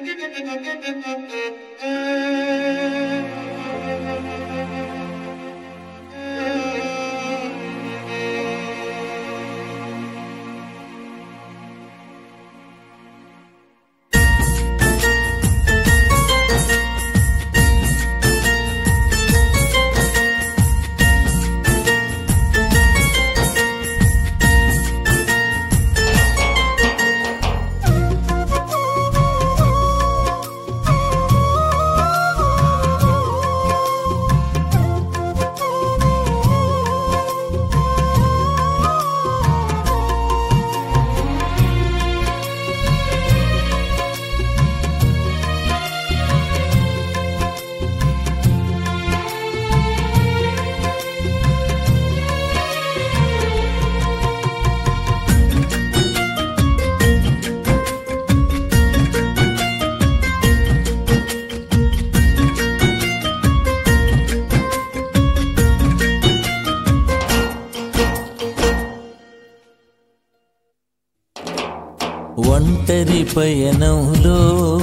ఒంటరి పయనంలో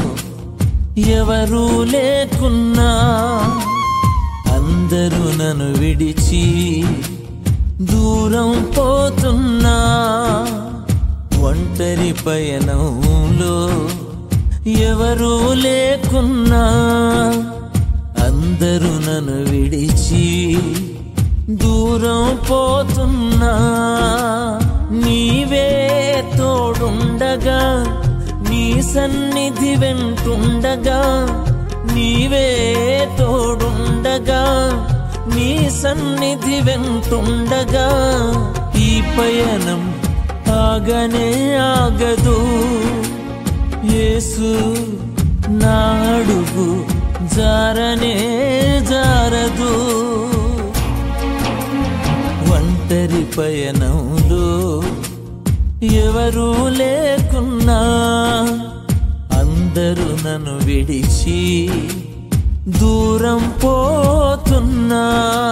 ఎవరూ లేకున్నా, అందరూ నన్ను విడిచి దూరం పోతున్నా. ఒంటరి పయనంలో ఎవరూ లేకున్నా, అందరూ నన్ను విడిచి దూరం పోతున్నా. నీవే తోడుండగా, నీ సన్నిధి వెంటుండగా, నీవే తోడుండగా, నీ సన్నిధి వెంటుండగా, ఈ పయనం ఆగనే ఆగదు. యేసు నా అడుగు జారనే జారదు. ఒంటరి పయనంలో ఎవరూ లేకున్నా, అందరూ నన్ను విడిచి దూరం పోతున్నా.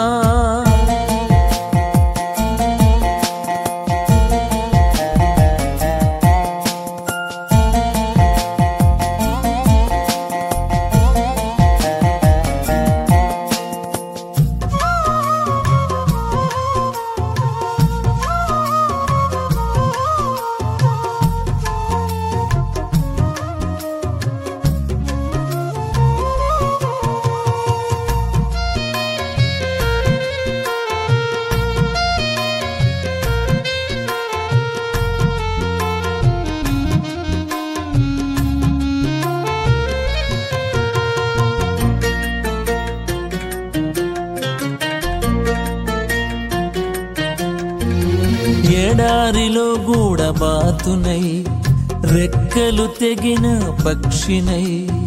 ఎడారిలో గూడబాతునై, రెక్కలు తెగిన పక్షినై,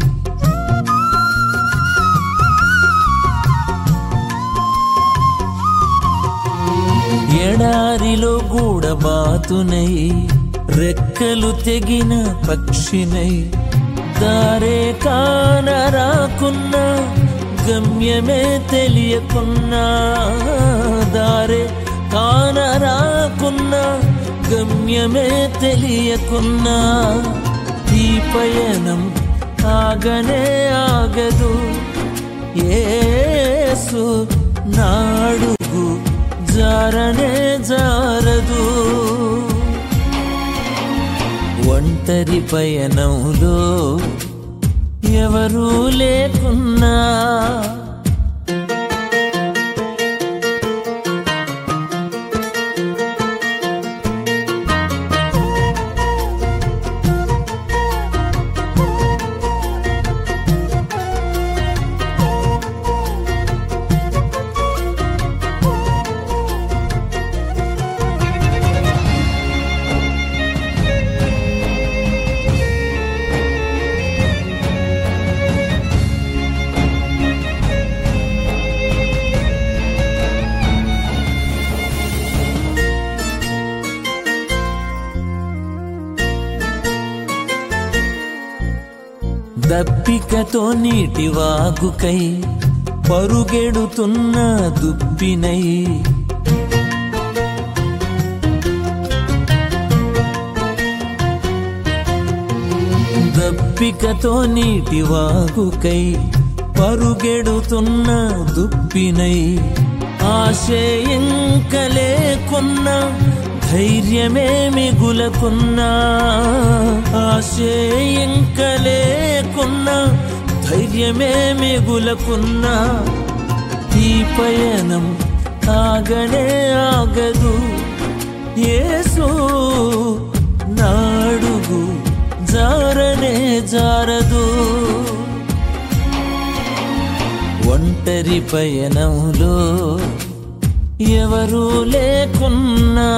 ఎడారిలో గూడబాతునై, రెక్కలు తెగిన పక్షినై, దారే కానరాకున్నా, గమ్యమే తెలియకున్నా, దారే కానరాకున్నా, గమ్యమే తెలియకున్నా, ఈ పయనం ఆగనే ఆగదు. యేసు నా అడుగు జారనే జారదు. ఒంటరి పయనంలో ఎవరూ లేకున్నా, దప్పికతో నీటి వాగుకై పరుగెడుతున్న దుప్పినై, దప్పికతో నీటి వాగుకై పరుగెడుతున్న దుప్పినై ఆశయంక లేకున్నా ధైర్యమే మిగులకున్నా ఆశయంక లేకున్నా ధైర్యమే మిగులకున్నా ఈ పయనం ఆగనే ఆగదు యేసు నాడుగు జారనే జారదు ఒంటరి పయనంలో ఎవరూ లేకున్నా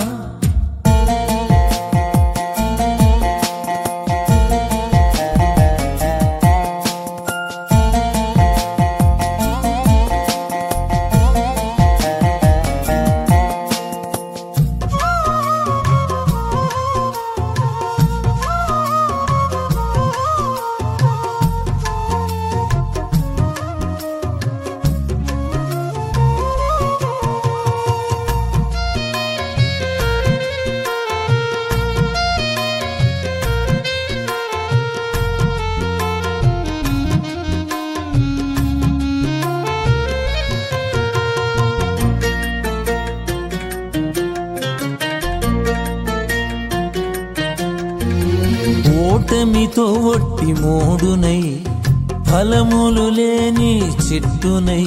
ఓటమితో ఒట్టి మోడునై ఫలములు లేని చెట్టునై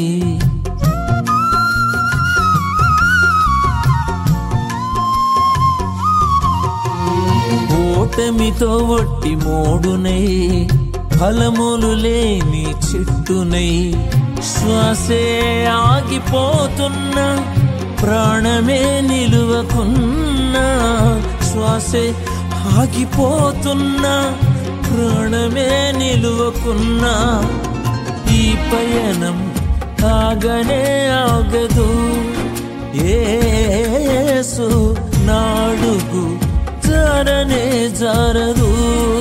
ఓటమితో ఒట్టి మోడునై ఫలములు లేని చెట్టునై శ్వాసే ఆగిపోతున్నా ప్రాణమే నిలువకున్నా శ్వాసే ఆగిపోతున్నా ప్రాణమే నిలువకున్నా ఈ పయనం ఆగనే ఆగదు యేసు నాడుగు జారనే జారదు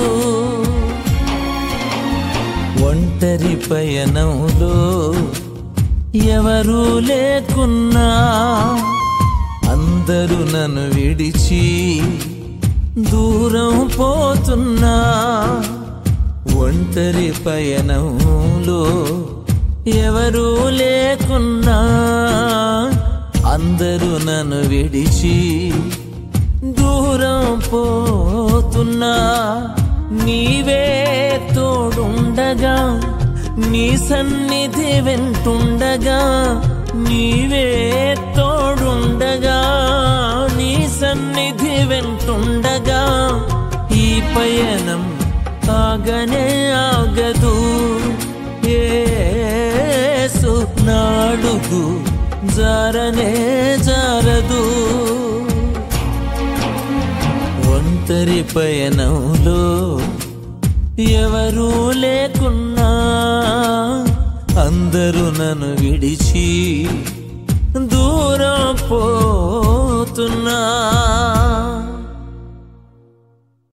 ఒంటరి పయనంలో ఎవరూ లేకున్నా అందరూ నన్ను విడిచి దూరం పోతున్నా ఒంటరి పయనంలో ఎవరూ లేకున్నా అందరూ నన్ను విడిచి దూరం పోతున్నా నీవే తోడుండగా నీ సన్నిధి వెంటుండగా నీవే తోడుండగా నీ సన్నిధి వెంటుండగా ఈ పయనం ఆగనే ఆగదు యేసు నాడుగు జారనే జారదు ఒంటరి పయనంలో ఎవరూ లేకున్నా అందరూ నన్ను విడిచి దూరం పోతున్నా